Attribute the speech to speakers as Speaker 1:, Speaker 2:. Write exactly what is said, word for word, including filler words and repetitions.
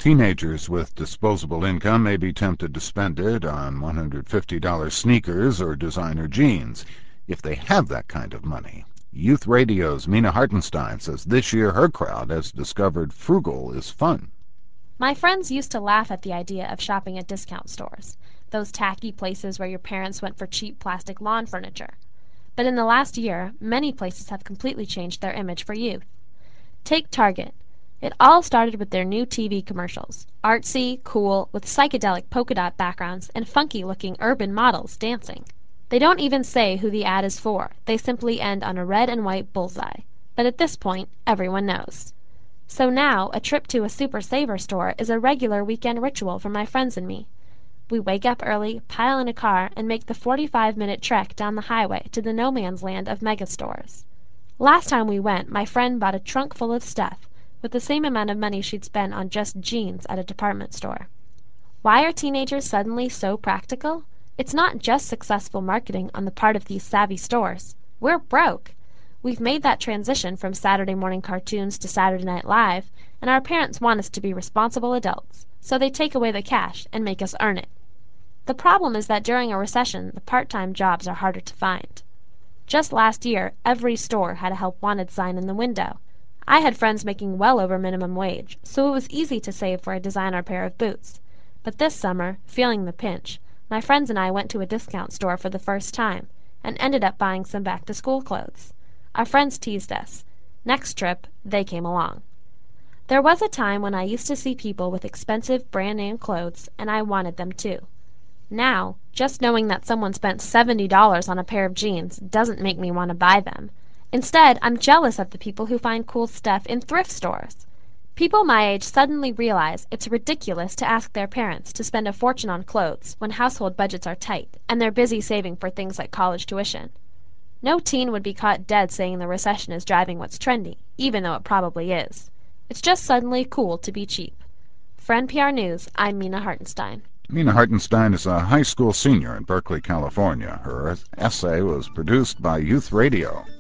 Speaker 1: Teenagers with disposable income may be tempted to spend it on one hundred fifty dollar sneakers or designer jeans, if they have that kind of money. Youth Radio's Mina Hartenstein says this year her crowd has discovered frugal is fun.
Speaker 2: My friends used to laugh at the idea of shopping at discount stores, those tacky places where your parents went for cheap plastic lawn furniture. But in the last year, many places have completely changed their image for youth. Take Target. It all started with their new T V commercials, artsy, cool, with psychedelic polka dot backgrounds and funky-looking urban models dancing. They don't even say who the ad is for, they simply end on a red and white bullseye. But at this point, everyone knows. So now, a trip to a Super Saver store is a regular weekend ritual for my friends and me. We wake up early, pile in a car, and make the forty-five minute trek down the highway to the no man's land of mega stores. Last time we went, my friend bought a trunk full of stuff, with the same amount of money she'd spent on just jeans at a department store. Why are teenagers suddenly so practical? It's not just successful marketing on the part of these savvy stores. We're broke. We've made that transition from Saturday morning cartoons to Saturday Night Live, and our parents want us to be responsible adults, so they take away the cash and make us earn it. The problem is that during a recession, the part-time jobs are harder to find. Just last year, every store had a help wanted sign in the window. I had friends making well over minimum wage, so it was easy to save for a designer pair of boots. But this summer, feeling the pinch, my friends and I went to a discount store for the first time, and ended up buying some back-to-school clothes. Our friends teased us. Next trip, they came along. There was a time when I used to see people with expensive brand-name clothes, and I wanted them too. Now, just knowing that someone spent seventy dollars on a pair of jeans doesn't make me want to buy them. Instead, I'm jealous of the people who find cool stuff in thrift stores. People my age suddenly realize it's ridiculous to ask their parents to spend a fortune on clothes when household budgets are tight and they're busy saving for things like college tuition. No teen would be caught dead saying the recession is driving what's trendy, even though it probably is. It's just suddenly cool to be cheap. For N P R News, I'm Mina Hartenstein.
Speaker 1: Mina Hartenstein is a high school senior in Berkeley, California. Her essay was produced by Youth Radio.